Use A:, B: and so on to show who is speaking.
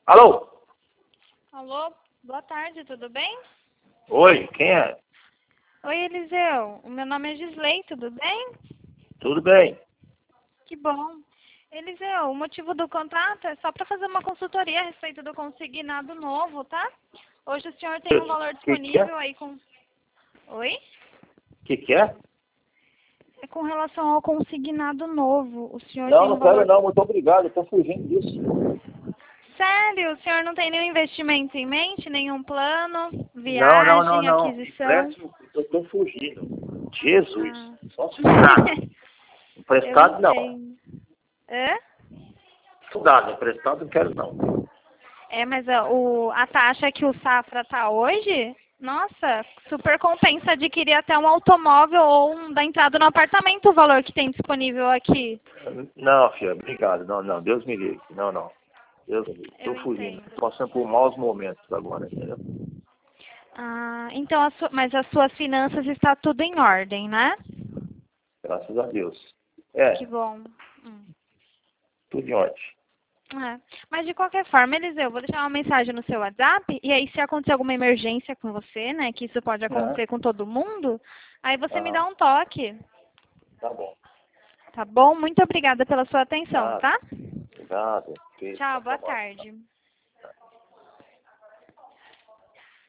A: Alô?
B: Alô, boa tarde, tudo bem?
A: Oi, quem é?
B: Oi, Eliseu. O meu nome é Gisley, tudo bem?
A: Tudo bem?
B: Que bom. Eliseu, o motivo do contato é só para fazer uma consultoria a respeito do consignado novo, tá? Hoje o senhor tem um valor
A: Que é?
B: disponível aí com... Oi?
A: Que é?
B: É com relação ao consignado novo. O senhor
A: Não,
B: tem um
A: não quero
B: valor...
A: não, muito obrigado, eu tô fugindo disso.
B: Sério? O senhor não tem nenhum investimento em mente? Nenhum plano?
A: Não,
B: Viagem,
A: não.
B: aquisição?
A: Empréstimo, eu tô fugindo. Jesus,
B: Ah.
A: só estudado.
B: Eu
A: Emprestado não.
B: entendo. Hã?
A: Estudado, emprestado não quero não.
B: É, mas a taxa que o Safra tá hoje, nossa, super compensa adquirir até um automóvel ou da entrada no apartamento o valor que tem disponível aqui.
A: Não, filha, obrigado. Não, Deus me livre. Não. Deus me livre. Tô
B: Eu
A: fugindo.
B: entendo.
A: Tô passando por maus momentos agora, entendeu?
B: Ah, então, mas as suas finanças está tudo em ordem, né?
A: Graças a Deus.
B: Que
A: É,
B: bom. Hum.
A: tudo em ordem.
B: É. Mas de qualquer forma, Eliseu, eu vou deixar uma mensagem no seu WhatsApp e aí se acontecer alguma emergência com você, né, que isso pode
A: Aham,
B: acontecer com todo mundo, aí você me
A: aham,
B: dá um toque,
A: tá bom.
B: tá bom? Muito obrigada pela sua atenção,
A: Nada,
B: tá?
A: obrigado.
B: Tchau, boa
A: Tá bom.
B: tarde.